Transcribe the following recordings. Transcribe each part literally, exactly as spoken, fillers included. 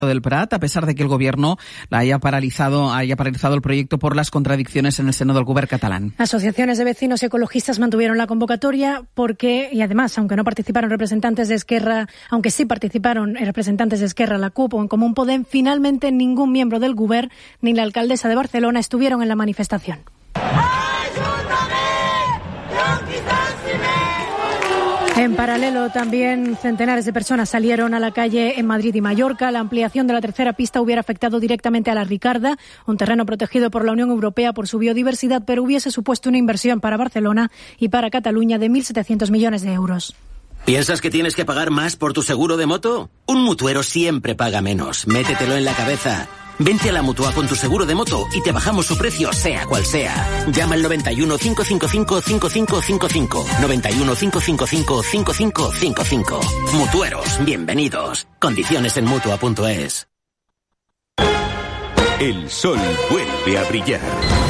del Prat, a pesar de que el gobierno la haya paralizado, haya paralizado el proyecto por las contradicciones en el seno del govern catalán. Asociaciones de vecinos ecologistas mantuvieron la convocatoria porque, y además, aunque no participaron representantes de Esquerra, aunque sí participaron representantes de Esquerra, la CUP o en Común Podem, finalmente ningún miembro del govern ni la alcaldesa de Barcelona estuvieron en la manifestación. En paralelo, también centenares de personas salieron a la calle en Madrid y Mallorca. La ampliación de la tercera pista hubiera afectado directamente a la Ricarda, un terreno protegido por la Unión Europea por su biodiversidad, pero hubiese supuesto una inversión para Barcelona y para Cataluña de mil setecientos millones de euros. ¿Piensas que tienes que pagar más por tu seguro de moto? Un mutuero siempre paga menos. Métetelo en la cabeza. Vente a la Mutua con tu seguro de moto y te bajamos su precio, sea cual sea. Llama al noventa y uno, cinco cinco cinco, cinco cinco cinco cinco. noventa y uno, cinco cinco cinco, cinco cinco cinco cinco. Mutueros, bienvenidos. Condiciones en Mutua punto es. El sol vuelve a brillar.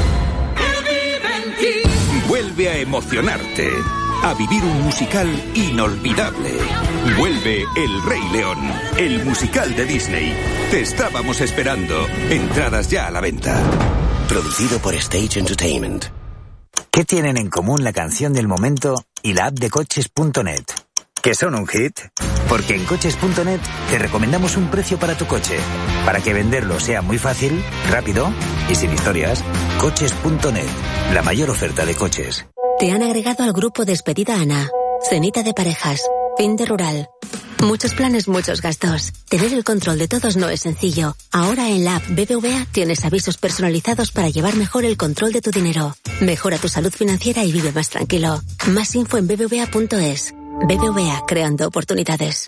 Vuelve a emocionarte. A vivir un musical inolvidable. Vuelve El Rey León, el musical de Disney. Te estábamos esperando. Entradas ya a la venta. Producido por Stage Entertainment. ¿Qué tienen en común la canción del momento y la app de coches punto net? ¿Que son un hit? Porque en coches punto net te recomendamos un precio para tu coche. Para que venderlo sea muy fácil, rápido y sin historias. coches punto net, la mayor oferta de coches. Te han agregado al grupo Despedida Ana, cenita de parejas, fin de rural. Muchos planes, muchos gastos. Tener el control de todos no es sencillo. Ahora en la app B B V A tienes avisos personalizados para llevar mejor el control de tu dinero. Mejora tu salud financiera y vive más tranquilo. Más info en b b v a punto es. B B V A, creando oportunidades.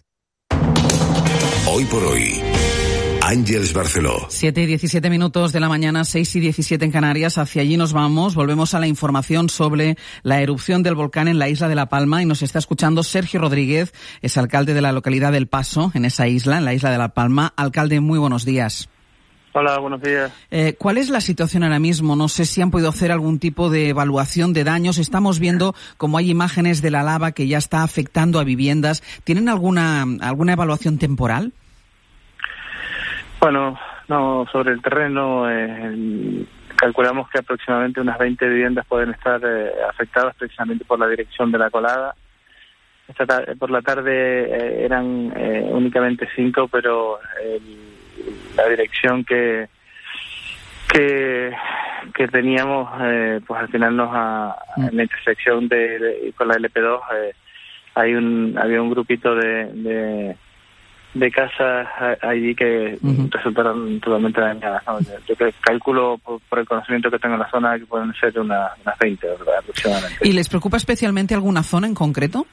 Hoy por hoy, Àngels Barceló. siete y diecisiete minutos de la mañana, seis y diecisiete en Canarias. Hacia allí nos vamos. Volvemos a la información sobre la erupción del volcán en la isla de La Palma y nos está escuchando Sergio Rodríguez, es alcalde de la localidad del Paso, en esa isla, en la isla de La Palma. Alcalde, muy buenos días. Hola, buenos días. Eh, ¿Cuál es la situación ahora mismo? No sé si han podido hacer algún tipo de evaluación de daños. Estamos viendo como hay imágenes de la lava que ya está afectando a viviendas. ¿Tienen alguna alguna evaluación temporal? Bueno, no, sobre el terreno, eh, calculamos que aproximadamente unas veinte viviendas pueden estar eh, afectadas precisamente por la dirección de la colada. Esta tarde, por la tarde eh, eran eh, únicamente cinco, pero el, la dirección que que, que teníamos, eh, pues al final nos ha, en la intersección de, de con la L P dos eh, hay un había un grupito de, de de casas allí que uh-huh. resultaron totalmente dañadas, ¿no? Yo que calculo por, por el conocimiento que tengo en la zona que pueden ser una, unas veinte, ¿verdad? Aproximadamente. ¿Y les preocupa especialmente alguna zona en concreto?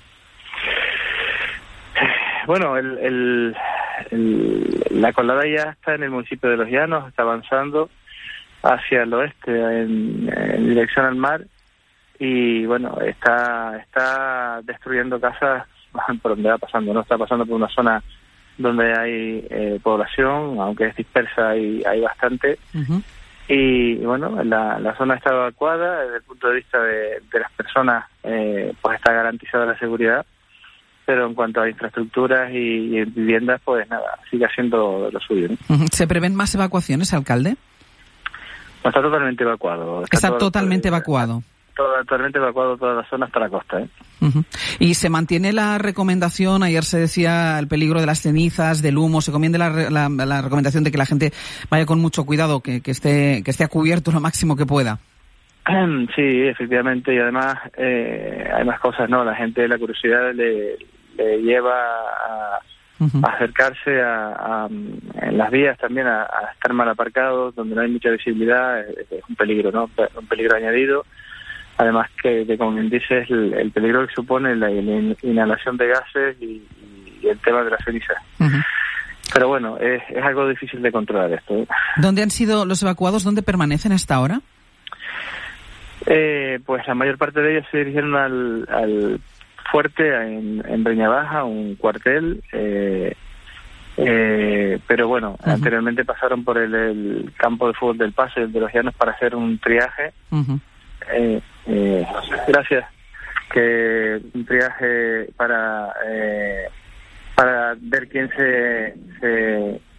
Bueno, el, el, el, la colada ya está en el municipio de Los Llanos, está avanzando hacia el oeste, en, en dirección al mar, y bueno, está está destruyendo casas por donde va pasando, no está pasando por una zona donde hay eh, población, aunque es dispersa, hay, hay bastante. Uh-huh. Y bueno, la, la zona está evacuada, desde el punto de vista de, de las personas, eh, pues está garantizada la seguridad, pero en cuanto a infraestructuras y, y viviendas, pues nada, sigue haciendo lo suyo, ¿no? Uh-huh. ¿Se prevén más evacuaciones, alcalde? No, está totalmente evacuado. Está, está todo, totalmente todo, evacuado. Totalmente evacuado toda la zona hasta la costa, ¿eh? Uh-huh. Y se mantiene la recomendación, ayer se decía el peligro de las cenizas, del humo, se comiende la, la, la recomendación de que la gente vaya con mucho cuidado, que, que esté que esté a cubierto lo máximo que pueda. Sí, efectivamente, y además eh, hay más cosas, ¿no? La gente, la curiosidad le, le lleva a, uh-huh. a acercarse a, a, en las vías también, a, a estar mal aparcados, donde no hay mucha visibilidad, es, es un peligro, ¿no? Un peligro añadido. Además que, que como bien dices, el, el peligro que supone la, la inhalación de gases y, y el tema de la ceniza. Uh-huh. Pero bueno, es, es algo difícil de controlar esto, ¿eh? ¿Dónde han sido los evacuados? ¿Dónde permanecen hasta ahora? Eh, pues la mayor parte de ellos se dirigieron al, al fuerte en, en Breña Baja, un cuartel, eh, eh, pero bueno, uh-huh. anteriormente pasaron por el, el campo de fútbol del Paso, el de Los Llanos, para hacer un triaje. Uh-huh. Eh, eh, gracias que un triaje para eh, para ver quién se, se